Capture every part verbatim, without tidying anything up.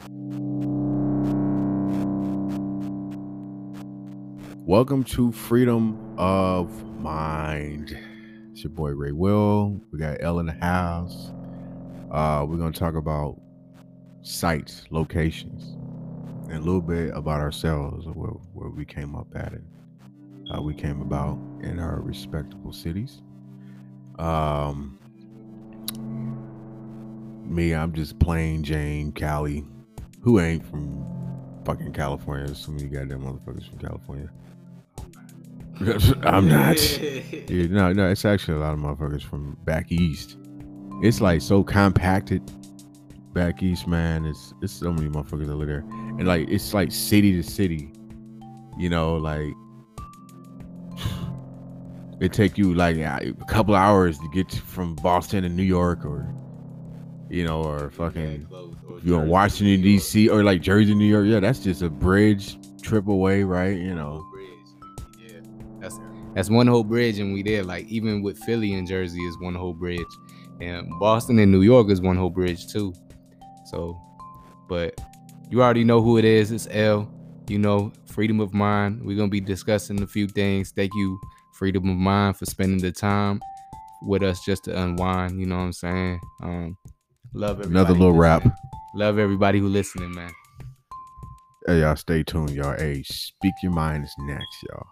Welcome to Freedom of Mind. It's your boy Ray Will. We got L in the house. Uh, we're gonna talk about sites, locations, and a little bit about ourselves, where, where we came up at and how we came about in our respectable cities. Um, me, I'm just plain Jane Cali, who ain't from fucking California. There's so many goddamn motherfuckers from California. I'm not. Yeah, no, no, it's actually a lot of motherfuckers from back east. It's like so compacted back east, man. It's it's so many motherfuckers that live there, and like it's like city to city. You know, like it take you like a couple hours to get to, from Boston to New York, or you know, or fucking you know Washington D C, or like Jersey, New York. Yeah, that's just a bridge trip away, right? You know. Yeah, that's that's one whole bridge, and we there. Like even with Philly and Jersey is one whole bridge, and Boston and New York is one whole bridge too. So, but you already know who it is. It's L. You know, Freedom of Mind. We're gonna be discussing a few things. Thank you, Freedom of Mind, for spending the time with us just to unwind. You know what I'm saying? Um, love everybody. Another little listening. rap. Love everybody who listening, man. Hey, y'all, stay tuned, y'all. Hey, Speak Your Mind is next, y'all.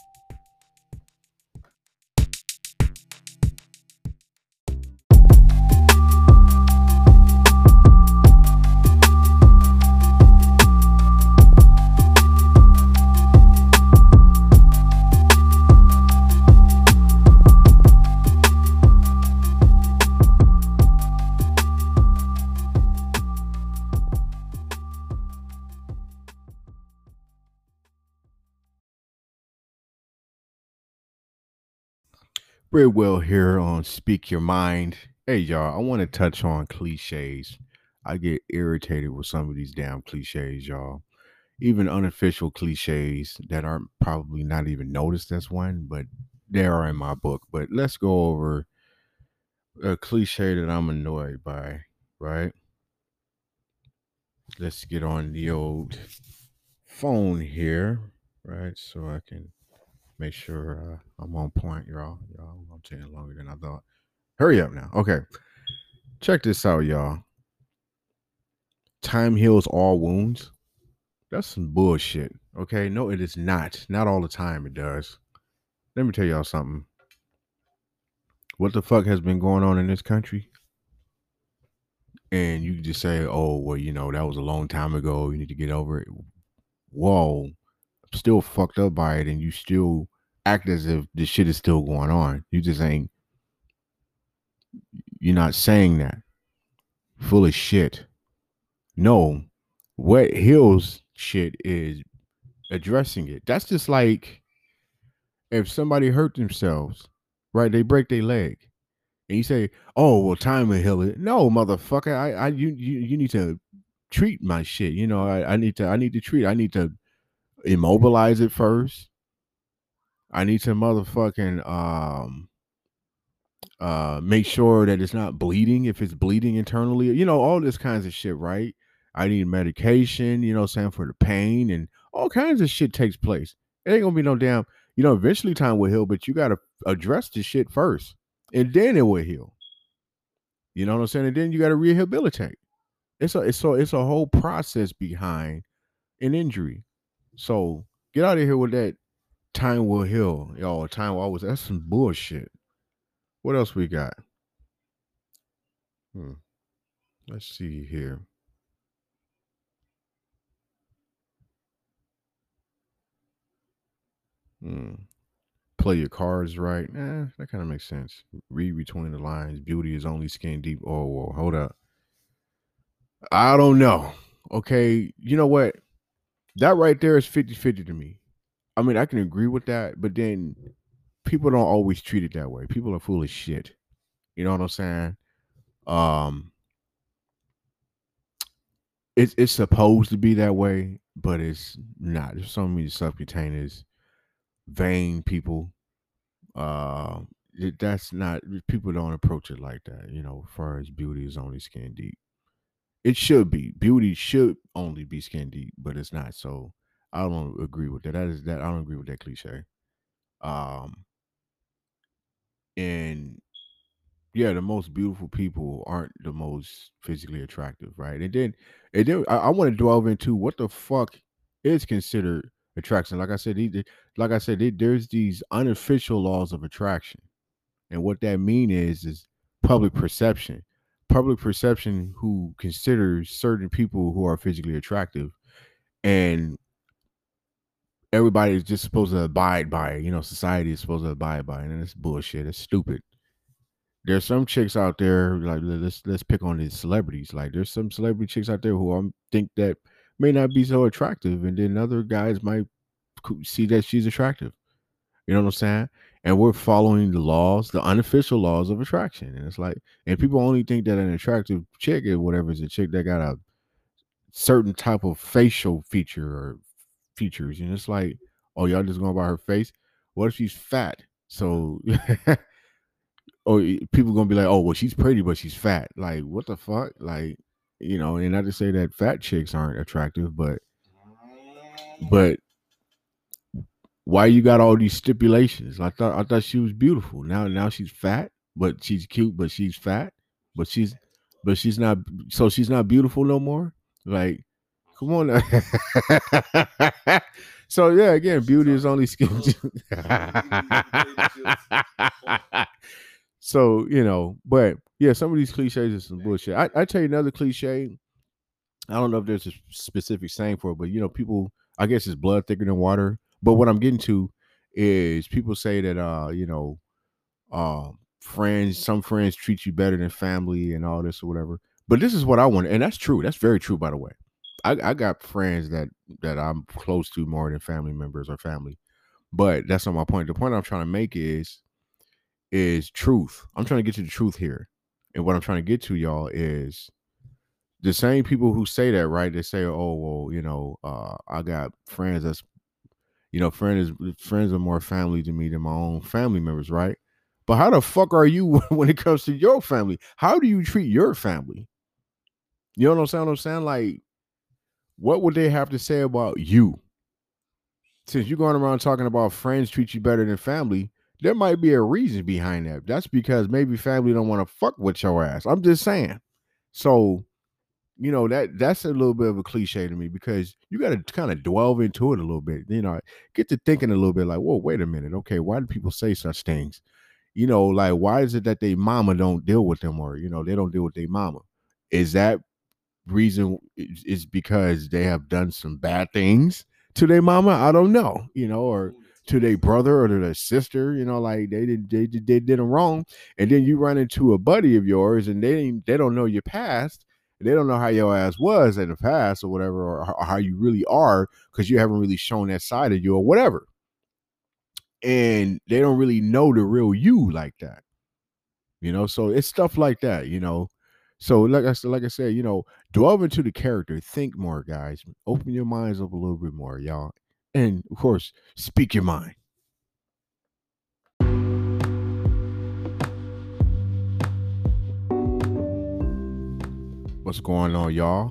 Very well here on Speak Your Mind. Hey, y'all, I want to touch on cliches. I get irritated with some of these damn cliches, y'all. Even unofficial cliches that aren't probably not even noticed as one, but they are in my book. But let's go over a cliche that I'm annoyed by, right? Let's get on the old phone here, right? So I can make sure uh, I'm on point, y'all. Y'all, I'm taking longer than I thought. Hurry up now. Okay. Check this out, y'all. Time heals all wounds. That's some bullshit. Okay. No, it is not. Not all the time it does. Let me tell y'all something. What the fuck has been going on in this country? And you just say, oh, well, you know, that was a long time ago. You need to get over it. Whoa. I'm still fucked up by it. And you still act as if this shit is still going on. You just ain't, you're not saying that. Full of shit. No, what heals shit is addressing it. That's just like if somebody hurt themselves, right? They break their leg, and you say, "Oh, well, time will heal it." No, motherfucker, I, I, you, you, you need to treat my shit. You know, I, I need to, I need to treat. I need to immobilize it first. I need to motherfucking um uh make sure that it's not bleeding if it's bleeding internally, you know, all this kinds of shit, right? I need medication, you know what I'm saying, for the pain, and all kinds of shit takes place. It ain't gonna be no damn, you know, eventually time will heal, but you gotta address the shit first. And then it will heal. You know what I'm saying? And then you gotta rehabilitate. It's a it's so it's a whole process behind an injury. So get out of here with that time will heal. Y'all, time will always, that's some bullshit. What else we got? Hmm. Let's see here. Hmm. Play your cards right. Eh, that kind of makes sense. Read between the lines. Beauty is only skin deep. Oh, whoa, hold up. I don't know. Okay. You know what? That right there is fifty-fifty to me. I mean, I can agree with that, but then people don't always treat it that way. People are full of shit. You know what I'm saying? Um, it's it's supposed to be that way, but it's not. There's so many subcutaneous, vain people. Uh, it, that's not, people don't approach it like that. You know, as far as beauty is only skin deep. it should be. Beauty should only be skin deep, but it's not. So I don't agree with that. That is that I don't agree with that cliche. Um, and yeah, the most beautiful people aren't the most physically attractive, right? And then, and then I, I want to delve into what the fuck is considered attraction. Like I said, he, like I said, there's these unofficial laws of attraction, and what that mean is is public perception. Public perception who considers certain people who are physically attractive, and everybody is just supposed to abide by it. You know, society is supposed to abide by it, and it's bullshit. It's stupid. There's some chicks out there, like let's let's pick on these celebrities. Like there's some celebrity chicks out there who I think that may not be so attractive, and then other guys might see that she's attractive. You know what I'm saying? And we're following the laws, the unofficial laws of attraction. And it's like, and people only think that an attractive chick or whatever is a chick that got a certain type of facial feature or features. And it's like, oh, y'all just going by her face? What if she's fat? So or people gonna be like, oh, well, she's pretty, but she's fat. Like, what the fuck? Like, you know, and not to say that fat chicks aren't attractive, but but why you got all these stipulations? I thought I thought she was beautiful. Now now she's fat, but she's cute, but she's fat, but she's but she's not so she's not beautiful no more. Like, come on now. So yeah, again, beauty is only skin. So, you know, but yeah, some of these cliches are some bullshit. I, I tell you another cliche. I don't know if there's a specific saying for it, but you know, people, I guess it's blood thicker than water. But what I'm getting to is people say that uh, you know, uh, friends, some friends treat you better than family and all this or whatever. But this is what I want, and that's true. That's very true, by the way. I, I got friends that that I'm close to more than family members or family. But that's not my point. The point I'm trying to make is is truth. I'm trying to get to the truth here. And what I'm trying to get to, y'all, is the same people who say that, right? They say, oh, well, you know, uh, I got friends that's, you know, friends friends are more family to me than my own family members, right? But how the fuck are you when it comes to your family? How do you treat your family? You know what I'm saying? What I'm saying? Like, what would they have to say about you? Since you're going around talking about friends treat you better than family, there might be a reason behind that. That's because maybe family don't want to fuck with your ass. I'm just saying. So, you know, that that's a little bit of a cliche to me because you got to kind of delve into it a little bit. You know, get to thinking a little bit like, whoa, wait a minute. Okay, why do people say such things? You know, like, why is it that they mama don't deal with them or, you know, they don't deal with their mama? Is that reason is because they have done some bad things to their mama? I don't know, you know, or to their brother or to their sister, you know, like they did they, they, they did them wrong. And then you run into a buddy of yours and they they don't know your past. They don't know how your ass was in the past or whatever, or, or how you really are, because you haven't really shown that side of you or whatever. And they don't really know the real you like that. You know, so it's stuff like that, you know. So like I said, like I said, you know, delve into the character, think more, guys. Open your minds up a little bit more, y'all. And of course, speak your mind. What's going on, y'all?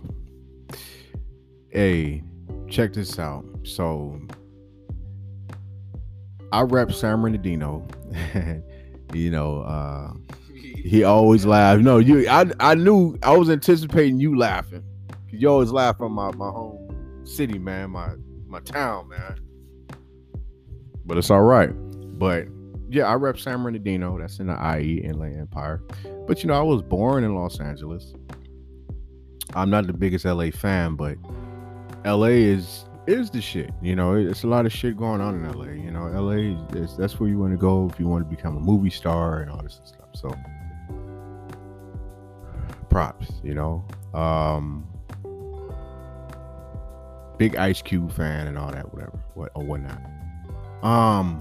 Hey, check this out. So I rep San Bernardino. You know, uh he always laughs. No, you I I knew I was anticipating you laughing. You always laugh from my, my home city, man, my my town, man. But it's all right. But yeah, I rep San Bernardino. That's in the I E, Inland Empire. But you know, I was born in Los Angeles. I'm not the biggest L A fan, but L A is is the shit. You know, it's a lot of shit going on in L A. You know, L A is that's where you want to go if you want to become a movie star and all this stuff. So props, you know. Um big Ice Cube fan and all that, whatever, what or whatnot. Um,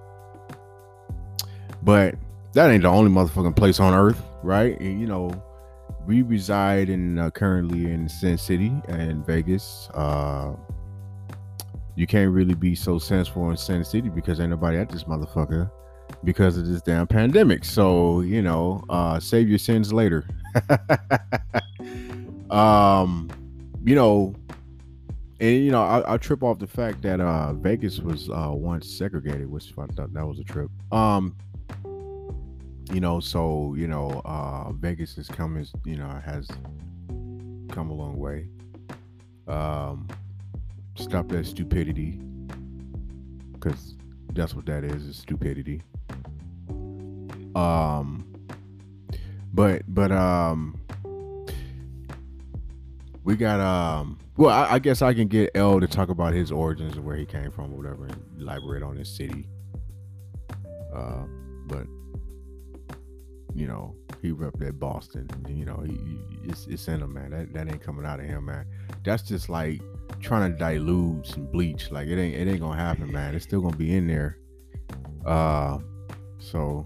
but that ain't the only motherfucking place on earth, right? And, you know, we reside in uh, currently in Sin City and Vegas. Uh, you can't really be so sensible in Sin City because ain't nobody at this motherfucker because of this damn pandemic. So, you know, uh, save your sins later. Um, you know, and you know, I, I trip off the fact that uh Vegas was uh once segregated, which I thought that was a trip. Um, you know, so you know, uh Vegas is coming, you know, has come a long way. Um, stop that stupidity, because that's what that is, is stupidity. Um, but but um, we got um. Well, I, I guess I can get L to talk about his origins and where he came from, or whatever, and elaborate on his city. Uh, but you know, he repped that Boston. You know, he, he it's it's in him, man. That that ain't coming out of him, man. That's just like trying to dilute some bleach. Like it ain't it ain't gonna happen, man. It's still gonna be in there. Uh, so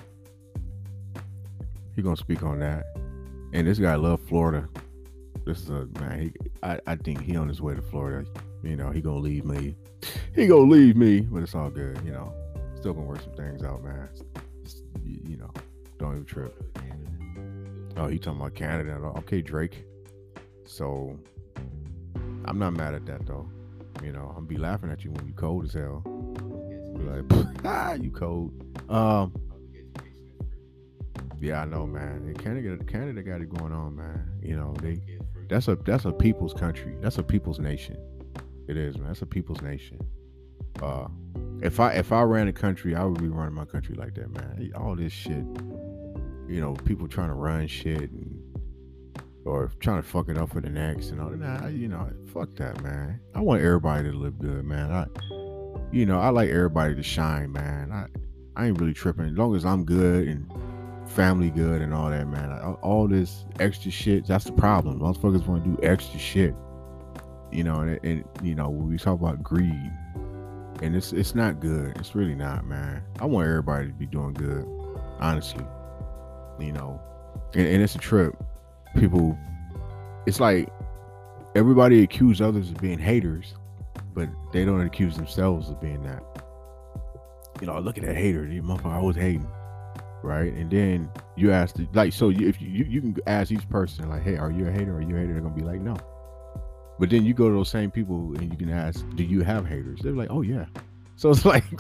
he gonna speak on that. And this guy love Florida. This is a man. He, I I think he on his way to Florida. You know, he gonna leave me. He gonna leave me, but it's all good. You know, still gonna work some things out, man. It's, you, you know, don't even trip. Oh, you talking about Canada? Okay, Drake. So I'm not mad at that though. You know, I'm be laughing at you when you cold as hell. Be like, ah, you cold. Um, yeah, I know, man. And Canada, Canada got it going on, man. You know, they that's a that's a people's country. That's a people's nation. It is, man. That's a people's nation. Uh, if I if I ran a country, I would be running my country like that, man. All this shit, you know, people trying to run shit and or trying to fuck it up for the next and all that. Nah, you know, fuck that, man. I want everybody to live good, man. I, you know, I like everybody to shine, man. I, I ain't really tripping as long as I'm good and family good and all that, man. I, all this extra shit, that's the problem. Motherfuckers want to do extra shit, you know. And, and you know, when we talk about greed, and it's it's not good. It's really not, man. I want everybody to be doing good, honestly. You know, and, and it's a trip. People, it's like everybody accuse others of being haters, but they don't accuse themselves of being that. You know, look at that hater, you motherfucker always hating, right? And then you ask, the, like, so you, if you you can ask each person, like, hey, are you a hater? Are you a hater? They're gonna be like, no. But then you go to those same people and you can ask, do you have haters? They're like, oh yeah. So it's like,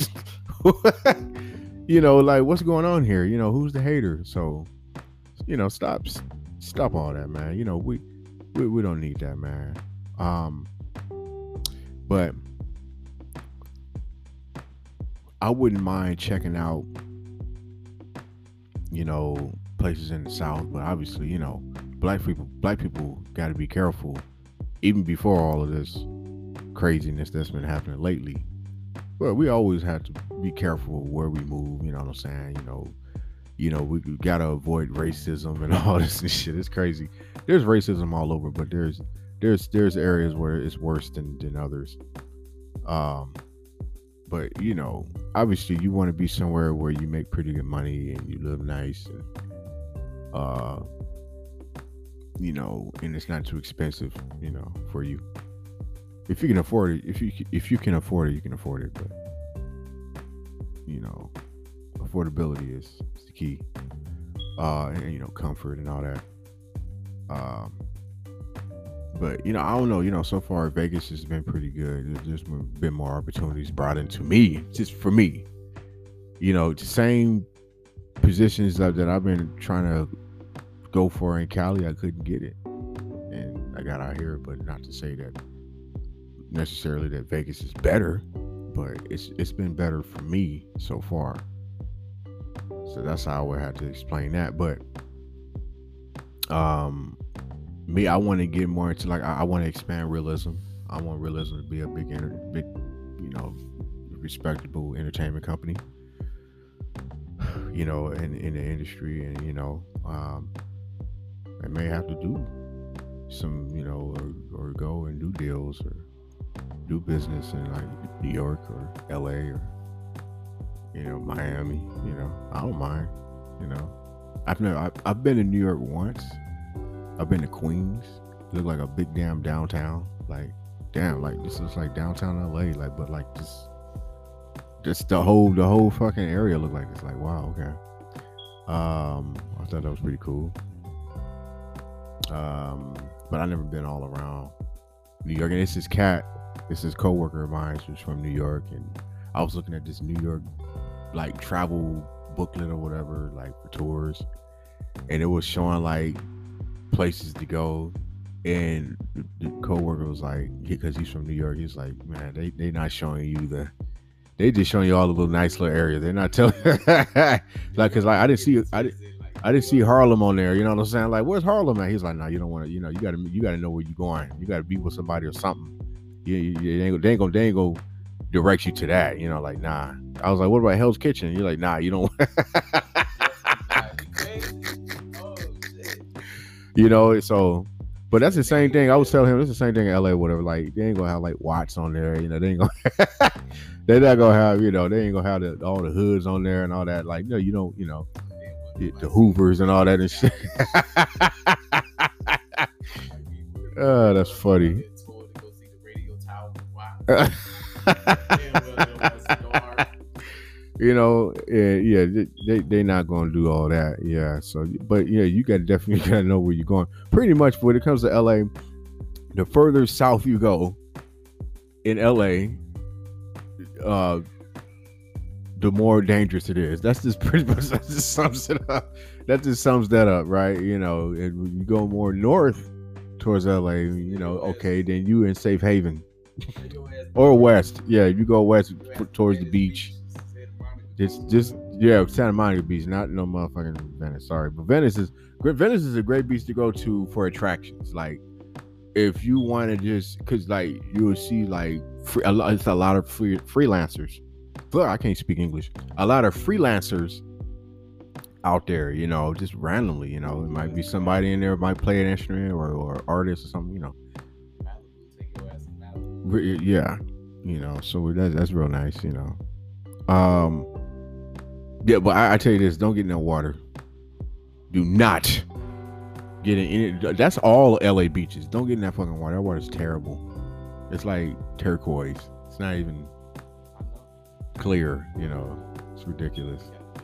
you know, like what's going on here? You know, who's the hater? So, you know, stop. Stop all that, man. You know, we, we we don't need that, man. Um, but I wouldn't mind checking out, you know, places in the South. But obviously, you know, black people black people got to be careful, even before all of this craziness that's been happening lately. Well, we always have to be careful where we move. You know what I'm saying? You know. You know, we gotta avoid racism and all this and shit. It's crazy. There's racism all over, but there's there's there's areas where it's worse than than others. Um, but you know, obviously, you want to be somewhere where you make pretty good money and you live nice, and uh, you know, and it's not too expensive, you know, for you. If you can afford it, if you if you can afford it, you can afford it. But you know, affordability is, is the key. Uh, and you know, comfort and all that. Um, but you know, I don't know. You know, so far Vegas has been pretty good. There's been more opportunities brought into me, just for me. You know, the same positions that, that I've been trying to go for in Cali, I couldn't get it, and I got out here. But not to say that necessarily that Vegas is better, but it's it's been better for me so far. So that's how I would have to explain that. But um, me, I want to get more into like I, I want to expand realism. I want realism to be a big, inter- big, you know, respectable entertainment company. You know, in in the industry, and you know, um, I may have to do some, you know, or, or go and do deals or do business in like New York or L A or, you know, Miami. You know, I don't mind. You know, I've never I've, I've been to New York once. I've been to Queens. It looked like a big damn downtown. Like, damn, like this looks like downtown L A. Like, but like just just the whole the whole fucking area looked like it's like, wow, okay. Um, I thought that was pretty cool. Um, but I never been all around New York. And it's this cat, it's this coworker of mine who's from New York, and I was looking at this New York like travel booklet or whatever, like for tours, and it was showing like places to go. And the, the coworker was like, because he's from New York, he's like, man, they they not showing you the, they just showing you all the little nice little areas. They're not telling, like, cause like I didn't see, I didn't. I didn't see Harlem on there. You know what I'm saying? Like, where's Harlem at? He's like, no, nah, you don't want to. You know, you gotta, you gotta know where you're going. You gotta be with somebody or something. Yeah, you, you, they, ain't, they ain't gonna, they ain't gonna direct you to that. You know, like, nah. I was like, what about Hell's Kitchen? You're like, nah, you don't. You know, so, but that's the same thing. I was telling him it's the same thing in L A, whatever. Like, they ain't gonna have like Watts on there. You know, they ain't gonna. They're not gonna have, you know, they ain't gonna have the, all the hoods on there and all that. Like, no, you don't, you know. The Hoovers and all that and shit. Oh, that's funny. You know, yeah, yeah, they they not gonna do all that, yeah. So, but yeah, you got definitely gotta know where you're going. Pretty much, when it comes to L A, the further south you go in L A, uh. the more dangerous it is. That's just pretty much, that just sums it up. That just sums that up, right? You know, and when you go more north towards L A, you know, okay, then you in safe haven. Or west. Yeah, you go west towards the beach. It's just, yeah, Santa Monica Beach, not no motherfucking Venice. Sorry. But Venice is, Venice is a great beach to go to for attractions. Like, if you want to just, because, like, you will see, like, free, a lot, it's a lot of free, freelancers. I can't speak English. A lot of freelancers out there, you know, just randomly, you know, it might be somebody in there might play an instrument or, or artist or something, you know. Yeah, you know, so that's that's real nice, you know. Um, yeah, but I, I tell you this: don't get in that water. Do not get in it. That's all L A beaches. Don't get in that fucking water. That water's terrible. It's like turquoise. It's not even clear, you know. It's ridiculous.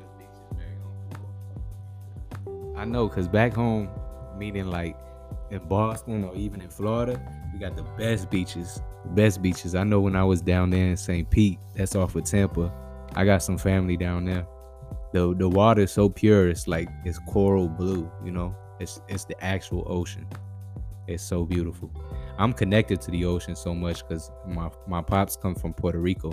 I know, cause back home, meaning like in Boston or even in Florida, we got the best beaches. Best beaches. I know when I was down there in Saint Pete, that's off of Tampa. I got some family down there. The the water is so pure. It's like it's coral blue. You know, it's it's the actual ocean. It's so beautiful. I'm connected to the ocean so much because my my pops come from Puerto Rico.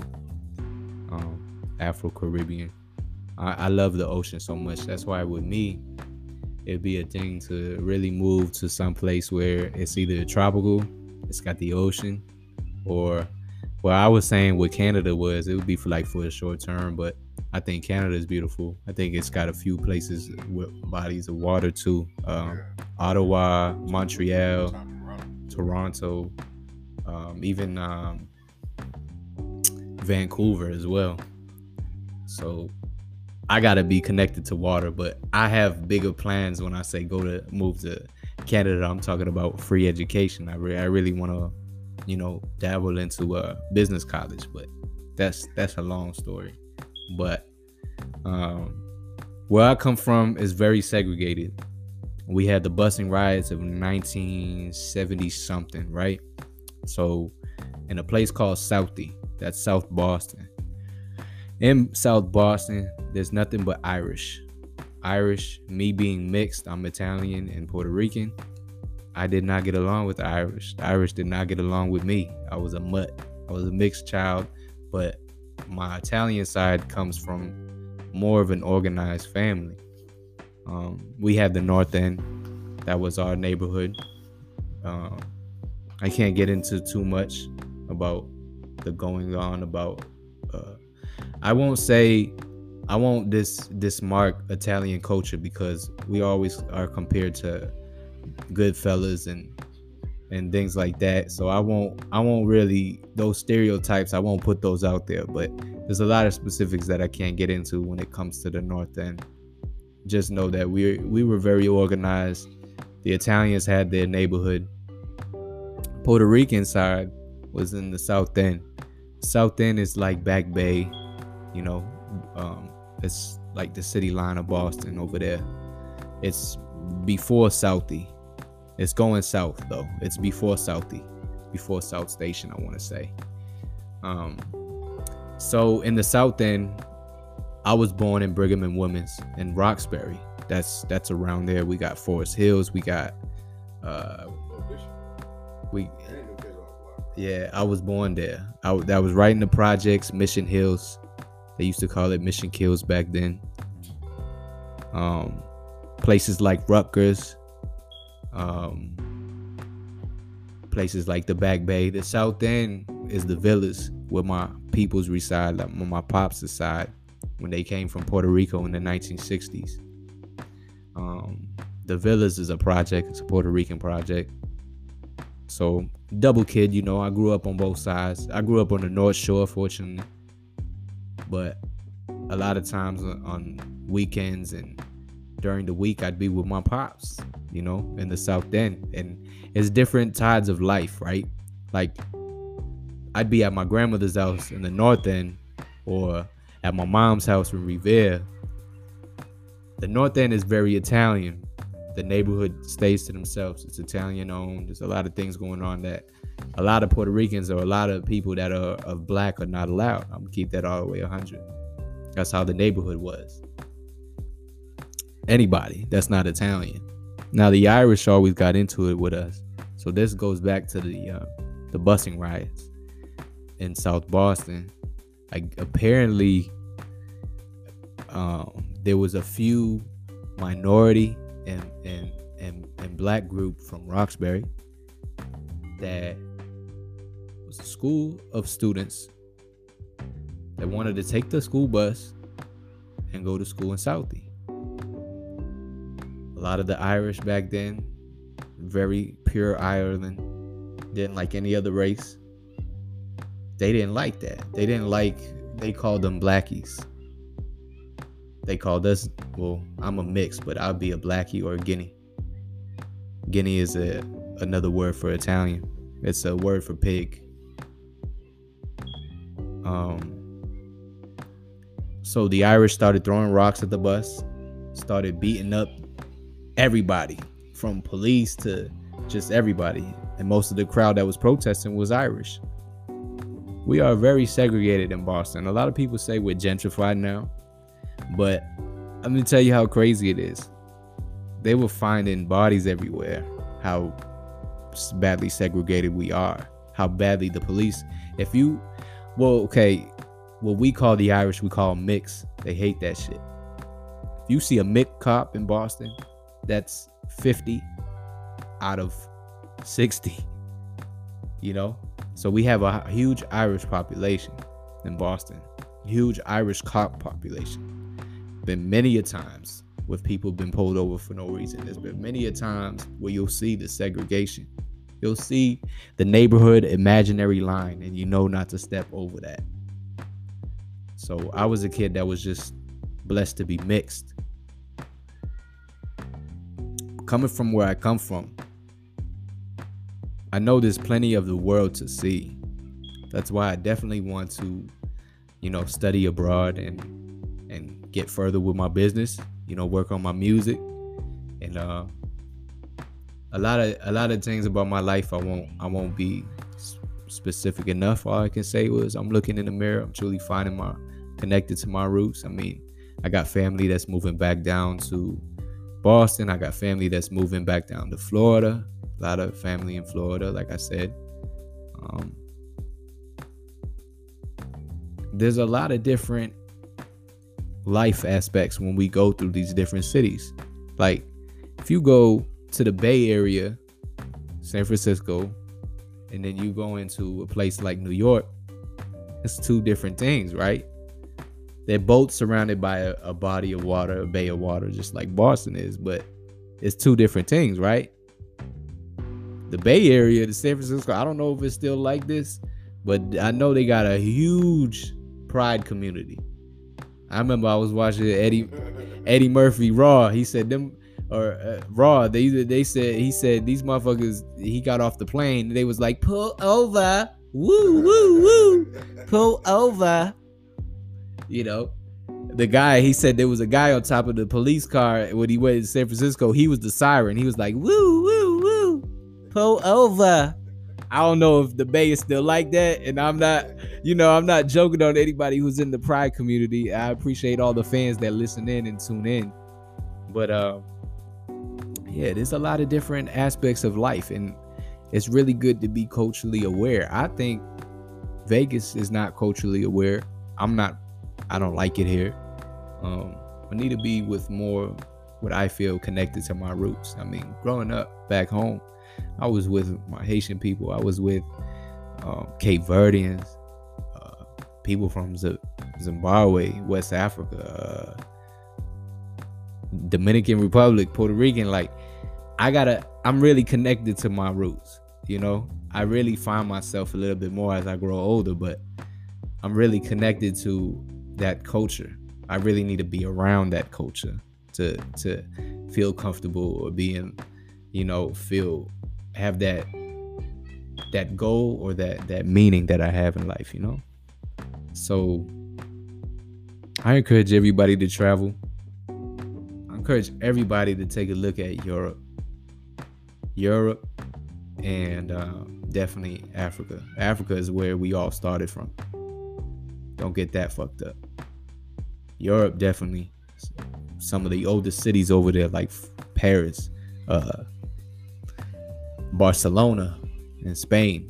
Um, Afro-Caribbean. I, I love the ocean so much. That's why with me, it'd be a thing to really move to some place where it's either tropical, it's got the ocean, or what I was saying what Canada was, it would be for like for a short term, but I think Canada is beautiful. I think it's got a few places with bodies of water too. Um, Ottawa, Montreal, Toronto, um, even um, Vancouver as well. So I gotta be connected to water, but I have bigger plans when I say go to move to Canada. I'm talking about free education. I, re- I really want to, you know, dabble into a business college, but that's that's a long story. But um, where I come from is very segregated. We had the busing riots of nineteen seventy something, right? So in a place called Southie, that's South Boston. In South Boston, there's nothing but Irish. Irish, me being mixed, I'm Italian and Puerto Rican. I did not get along with the Irish. The Irish did not get along with me. I was a mutt. I was a mixed child, but my Italian side comes from more of an organized family. Um, we had the North End. That was our neighborhood. Um, I can't get into too much about the going on about uh, I won't say I won't dis dismark Italian culture because we always are compared to Goodfellas and and things like that. So I won't I won't really those stereotypes, I won't put those out there, but there's a lot of specifics that I can't get into when it comes to the North End. Just know that we we were very organized. The Italians had their neighborhood. Puerto Rican side was in the South End. South End is like Back Bay, you know, um, it's like the city line of Boston over there. It's before Southie. It's going south though. It's before Southie, before South Station, I want to say. Um, so in the South End, I was born in Brigham and Women's in Roxbury. That's that's around there. We got Forest Hills. We got uh, we. Yeah, I was born there. I that was right in the projects, Mission Hills. They used to call it Mission Kills back then. Um, places like Rutgers. Um, places like the Back Bay. The South End is the villas where my peoples reside, like where my pops reside when they came from Puerto Rico in the nineteen sixties. Um, the villas is a project. It's a Puerto Rican project. So double kid, you know, I grew up on both sides. I grew up on the North Shore, fortunately, but a lot of times on weekends and during the week, I'd be with my pops, you know, in the South End. And it's different tides of life, right? Like, I'd be at my grandmother's house in the North End or at my mom's house in Revere. The North End is very Italian. The neighborhood stays to themselves. It's Italian owned. There's a lot of things going on that a lot of Puerto Ricans or a lot of people that are of black are not allowed. I'm gonna keep that all the way one hundred. That's how the neighborhood was. Anybody that's not Italian. Now the Irish always got into it with us. So this goes back to the uh, the busing riots in South Boston. Like apparently, um, there was a few minority and and and and black group from Roxbury that was a school of students that wanted to take the school bus and go to school in Southie. A lot of the Irish back then, very pure Ireland, didn't like any other race. They didn't like that. They didn't like, they called them blackies. They called us, well, I'm a mix, but I'll be a blackie or a guinea. Guinea is a another word for Italian. It's a word for pig. Um, so the Irish started throwing rocks at the bus, started beating up everybody, from police to just everybody. And most of the crowd that was protesting was Irish. We are very segregated in Boston. A lot of people say we're gentrified now, but I'm gonna tell you how crazy it is. They were finding bodies everywhere. How badly segregated we are. How badly the police. If you, well, okay, what we call the Irish, we call them mix. They hate that shit. If you see a mix cop in Boston, that's fifty out of sixty. You know, so we have a huge Irish population in Boston. Huge Irish cop population. Been many a times with people been pulled over for no reason. There's been many a times where you'll see the segregation. You'll see the neighborhood imaginary line, and you know not to step over that. So I was a kid that was just blessed to be mixed. Coming from where I come from, I know there's plenty of the world to see. That's why I definitely want to, you know, study abroad and and get further with my business, you know, work on my music. And uh a lot of a lot of things about my life I won't I won't be specific enough. All I can say was I'm looking in the mirror, I'm truly finding my connected to my roots. I mean, I got family that's moving back down to Boston. I got family that's moving back down to Florida. A lot of family in Florida, like I said. Um, there's a lot of different life aspects when we go through these different cities. Like, if you go to the Bay Area, San Francisco, and then you go into a place like New York, it's two different things, right? They're both surrounded by a, a body of water, a bay of water, just like Boston is, but it's two different things, right? The Bay Area, the San Francisco, I don't know if it's still like this, but I know they got a huge pride community. I remember I was watching Eddie Eddie Murphy Raw. He said them or uh, Raw. They they said he said these motherfuckers. He got off the plane. They was like, pull over, woo woo woo, pull over. You know, the guy. He said there was a guy on top of the police car when he went to San Francisco. He was the siren. He was like, woo woo woo. pull over. I don't know if the Bay is still like that, and I'm not, you know, I'm not joking on anybody who's in the Pride community. I appreciate all the fans that listen in and tune in, but uh, yeah, there's a lot of different aspects of life, and it's really good to be culturally aware. I think Vegas is not culturally aware. I'm not. I don't like it here. Um, I need to be with more what I feel connected to my roots. I mean, growing up back home, I was with my Haitian people. I was with um, Cape Verdeans, uh, people from Z- Zimbabwe, West Africa, uh, Dominican Republic, Puerto Rican. Like, I gotta, I'm really connected to my roots. You know, I really find myself a little bit more as I grow older, but I'm really connected to that culture. I really need to be around that culture to to feel comfortable or being, you know, feel have that that goal or that that meaning that I have in life, you know. So I encourage everybody to travel. I encourage everybody to take a look at Europe, Europe, and uh, definitely Africa. Africa is where we all started from. Don't get that fucked up. Europe, definitely. Some of the oldest cities over there, like Paris, uh, Barcelona in Spain,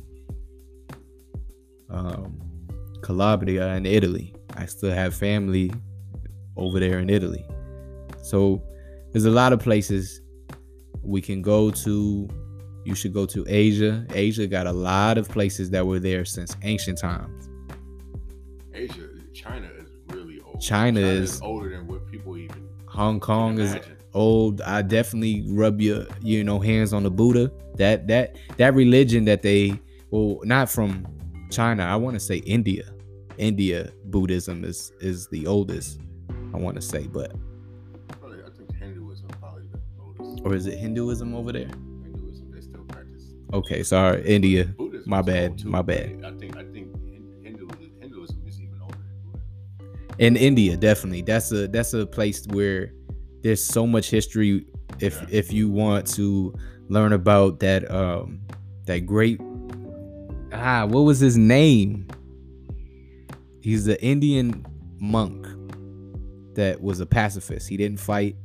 um, Calabria in Italy. I still have family over there in Italy. So there's a lot of places we can go to. You should go to Asia. Asia got a lot of places that were there since ancient times. Asia, China is really old. China, China is, is older than what people even. Hong Kong is old. I definitely rub your, you know, hands on the Buddha. That that that religion that they, well, not from China. I want to say India. India Buddhism is is the oldest. I want to say, but probably, I think Hinduism probably the oldest. Or is it Hinduism over there? Hinduism, they still practice. Okay, sorry, India. Buddhism my bad. Too, my bad. I think I think Hinduism, Hinduism is even older than Buddhism. In India, definitely. That's a that's a place where there's so much history. If yeah. if you want to learn about that um that great ah what was his name? He's the Indian monk that was a pacifist. He didn't fight.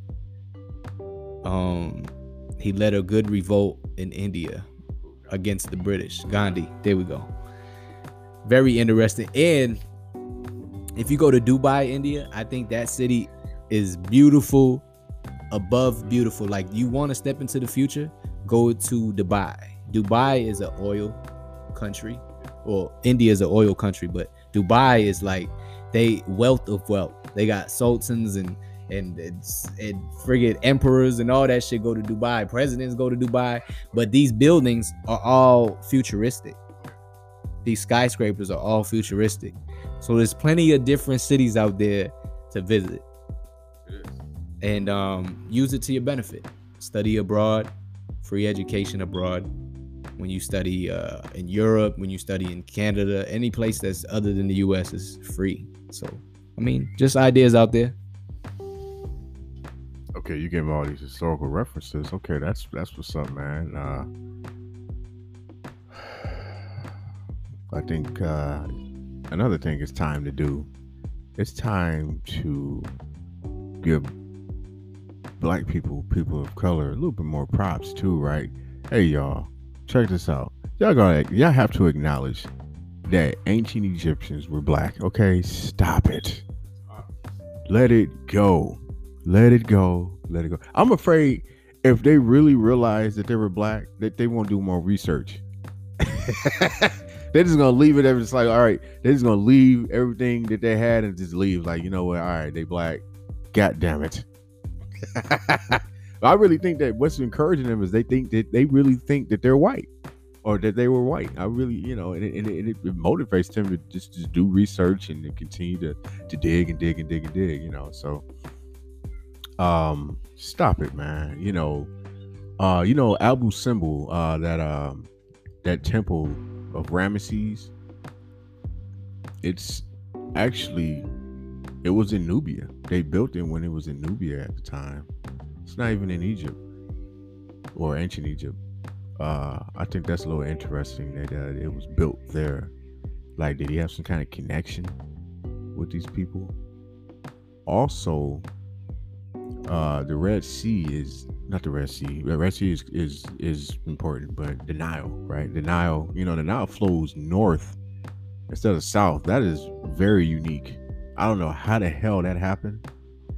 Um, he led a good revolt in India against the British. Gandhi. There we go. Very interesting. And if you go to Dubai, India, I think that city is beautiful, above beautiful. Like, you want to step into the future, go to Dubai. Dubai is an oil country. Well, India is an oil country, but Dubai is like, they wealth of wealth. They got sultans and and and, and friggin' emperors and all that shit go to Dubai. Presidents go to Dubai, but these buildings are all futuristic. These skyscrapers are all futuristic. So there's plenty of different cities out there to visit. It is. And um, use it to your benefit. Study abroad, free education abroad. When you study uh, in Europe, when you study in Canada, any place that's other than the U S is free. So, I mean, just ideas out there. Okay, you gave me all these historical references. Okay, that's that's what's up, man. Uh, I think uh, another thing it's time to do. It's time to give black people, people of color, a little bit more props too, right? Hey, y'all. Check this out. Y'all gotta, y'all have to acknowledge that ancient Egyptians were black. Okay, stop it. Let it go. Let it go. Let it go. I'm afraid if they really realize that they were black, that they won't do more research. They're just gonna leave it. They're just like, all right, they're just gonna leave everything that they had and just leave. Like, you know what? All right, they black. God damn it. I really think that what's encouraging them is they think that they really think that they're white or that they were white. I really, you know, and it, and it, it motivates them to just, just do research and to continue to, to dig and dig and dig and dig, you know. So, um, stop it, man. You know, uh, you know, Abu Simbel, uh, that, um, that temple of Ramesses, it's actually, it was in Nubia. They built it when it was in Nubia at the time. It's not even in Egypt or ancient Egypt. Uh, I think that's a little interesting that uh, it was built there. Like, did he have some kind of connection with these people? Also, uh, the Red Sea is not the Red Sea. The Red Sea is, is is important, but the Nile, right? The Nile, you know, the Nile flows north instead of south. That is very unique. I don't know how the hell that happened.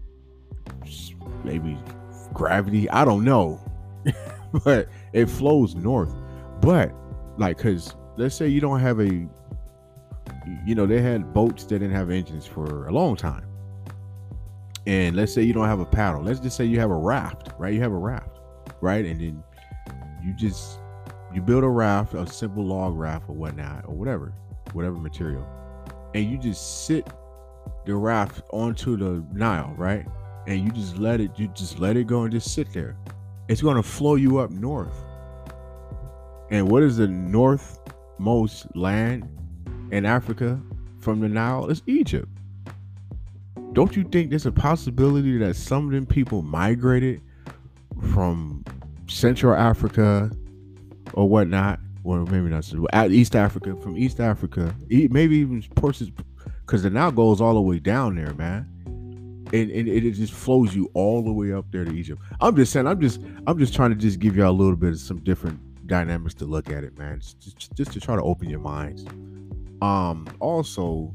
Maybe gravity. I don't know, but it flows north. But like, cause let's say you don't have a, you know, they had boats that didn't have engines for a long time. And let's say you don't have a paddle. Let's just say you have a raft, right? You have a raft, right? And then you just, you build a raft, a simple log raft or whatnot, or whatever, whatever material. And you just sit the raft onto the Nile, right? And you just let it, you just let it go and just sit there. It's going to flow you up north. And what is the northmost land in Africa from the Nile? It's Egypt. Don't you think there's a possibility that some of them people migrated from Central Africa or whatnot? Well, maybe not East Africa, from East Africa, maybe even portions, because the Nile goes all the way down there, man. And, and it just flows you all the way up there to Egypt. I'm just saying, I'm just, I'm just trying to just give y'all a little bit of some different dynamics to look at it, man. Just, just to try to open your minds. Um, also,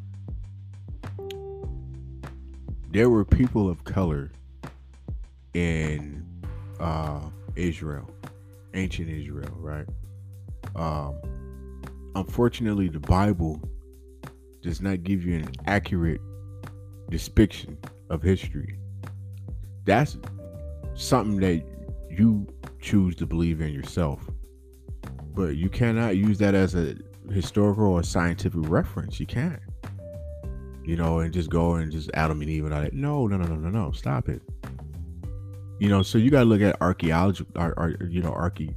there were people of color in uh, Israel, ancient Israel, right? Um, unfortunately, the Bible does not give you an accurate depiction of history. That's something that you choose to believe in yourself, but you cannot use that as a historical or scientific reference. You can't. You know, and just go and just Adam and Eve and all that. No, no, no, no, no, no. Stop it. You know, so you got to look at archaeology, ar, ar, you know, archae,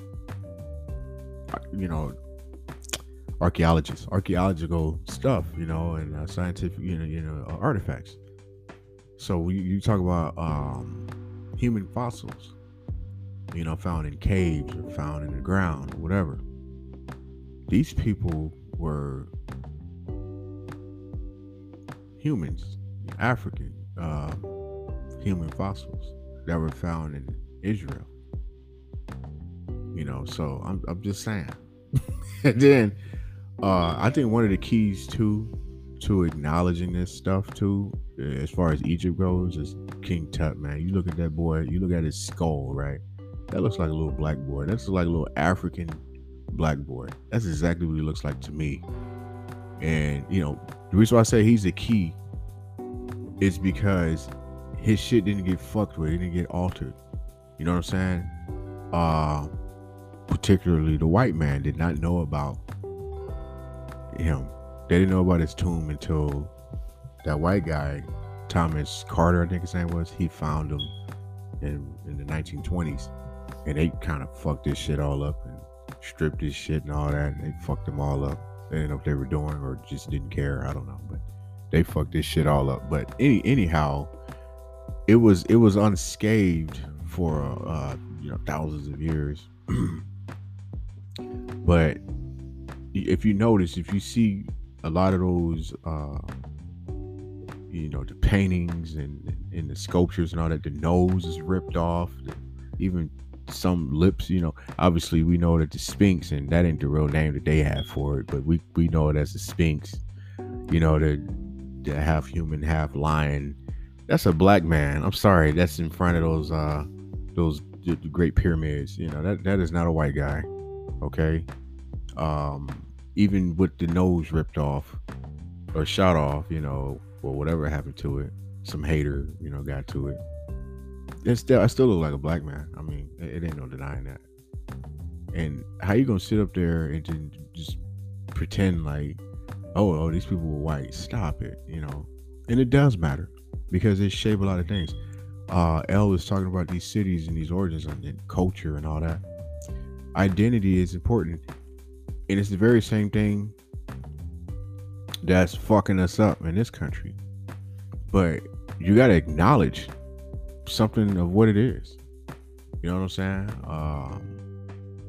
you know, archaeologists, archaeological stuff, you know, and uh, scientific, you know, you know, uh, artifacts. So you, you talk about um, human fossils, you know, found in caves or found in the ground or whatever. These people were humans, African uh, human fossils that were found in Israel. You know, so I'm I'm just saying. And then uh, I think one of the keys to to acknowledging this stuff too, as far as Egypt goes, is King Tut, man. You look at that boy, you look at his skull, right? That looks like a little black boy. That's like a little African black boy. That's exactly what he looks like to me. And you know, the reason why I say he's the key is because his shit didn't get fucked with, it didn't get altered. You know what I'm saying? Uh, particularly the white man did not know about him. They didn't know about his tomb until that white guy, Thomas Carter, I think his name was, he found him in, in the nineteen twenties. And they kind of fucked this shit all up and stripped this shit and all that. And they fucked them all up. They didn't know what they were doing or just didn't care. I don't know. But they fucked this shit all up. But any anyhow, it was it was unscathed for uh, you know, thousands of years. But if you notice, if you see a lot of those, uh, you know, the paintings and, and the sculptures and all that, the nose is ripped off, even some lips, you know, obviously we know that the Sphinx, and that ain't the real name that they have for it, but we, we know it as the Sphinx, you know, the, the half human, half lion. That's a black man. I'm sorry. That's in front of those, uh, those the, the great pyramids. You know, that, that is not a white guy. Okay. Um, even with the nose ripped off or shot off, you know, or whatever happened to it, some hater, you know, got to it. It's still, I still look like a black man. I mean, it, it ain't no denying that. And how you gonna sit up there and just pretend like, oh, oh, these people were white? Stop it, you know. And it does matter because it shape a lot of things. Uh, Elle is talking about these cities and these origins and, and culture and all that. Identity is important, and it's the very same thing that's fucking us up in this country. But you gotta acknowledge something of what it is. You know what I'm saying? Um,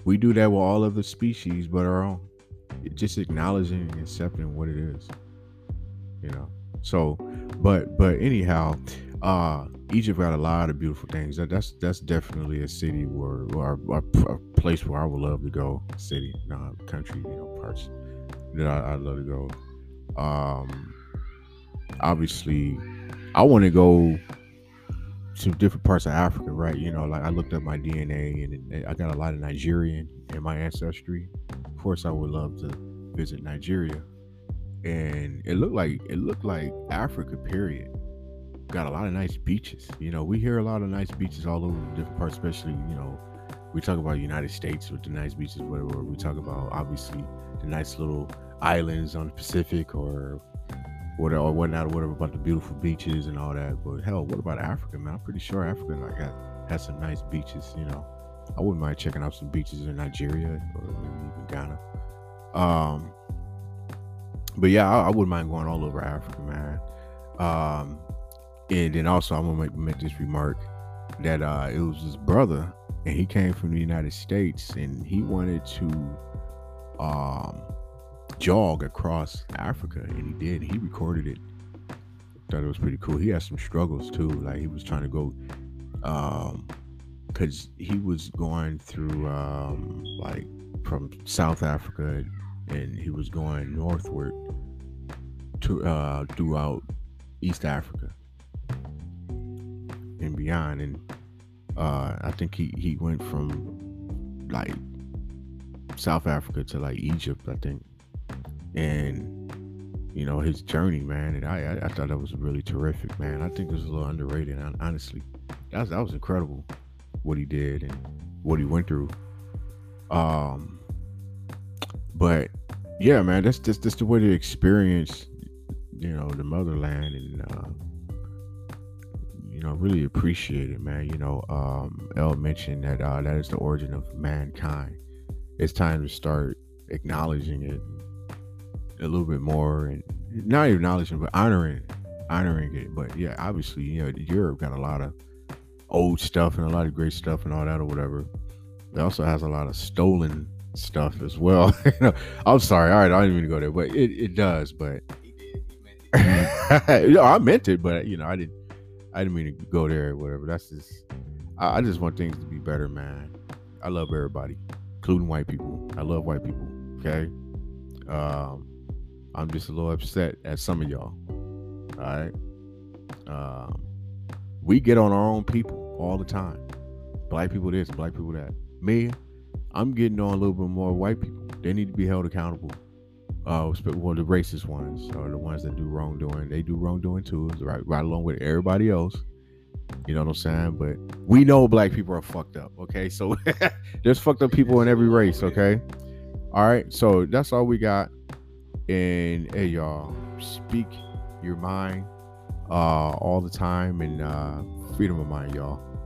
We do that with all other species but our own. Just acknowledging and accepting what it is, you know. So, but but anyhow, uh, Egypt got a lot of beautiful things. That, that's that's definitely a city where, or a, a place where I would love to go. City, not country, you know, parts that I, I'd love to go. Um, obviously, I want to go to different parts of Africa, right? You know, like I looked up my D N A, and I got a lot of Nigerian in my ancestry. Of course, I would love to visit Nigeria, and it looked like it looked like Africa. Period. Got a lot of nice beaches. You know, we hear a lot of nice beaches all over different parts, especially, you know, we talk about United States with the nice beaches, whatever. We talk about obviously the nice little islands on the Pacific or whatever, or whatnot, or whatever about the beautiful beaches and all that. But hell, what about Africa, man? I'm pretty sure Africa like got has some nice beaches. You know, I wouldn't mind checking out some beaches in Nigeria or maybe even Ghana. Um, but yeah, I, I wouldn't mind going all over Africa, man. Um, and then also I'm gonna make, make this remark that uh, it was his brother, and he came from the United States, and he wanted to um jog across Africa, and he did. He recorded it. Thought it was pretty cool. He had some struggles too. Like he was trying to go, um, because he was going through um like from South Africa, and he was going northward to uh throughout East Africa and beyond. And uh I think he he went from like South Africa to like Egypt, I think. And you know, his journey, man, and I, I I thought that was really terrific, man. I think it was a little underrated, honestly. That was, that was incredible what he did and what he went through. Um, but yeah, man, that's just that's the way to experience, you know, the motherland, and uh, you know, really appreciate it, man. You know, um, Elle mentioned that uh, that is the origin of mankind. It's time to start acknowledging it a little bit more, and not even acknowledging, but honoring it, honoring it. But yeah, obviously, you know, Europe got a lot of old stuff and a lot of great stuff and all that or whatever. It also has a lot of stolen stuff as well. You know, I'm sorry, all right, I didn't mean to go there, but it, it does. But He did. He meant it. you know, I meant it, but you know, I didn't, I didn't mean to go there or whatever. That's just, I, I just want things to be better, man. I love everybody, including white people. I love white people. Okay. Um, I'm just a little upset at some of y'all. All right. Um, we get on our own people all the time. Black people this, black people that. Me, I'm getting on a little bit more white people. They need to be held accountable. Uh, well, the racist ones or the ones that do wrongdoing, they do wrongdoing too, right, right along with everybody else. You know what I'm saying? But we know black people are fucked up. Okay, so there's fucked up people in every race. Okay, all right. So that's all we got. And hey, y'all, speak your mind uh, all the time, and uh, freedom of mind, y'all.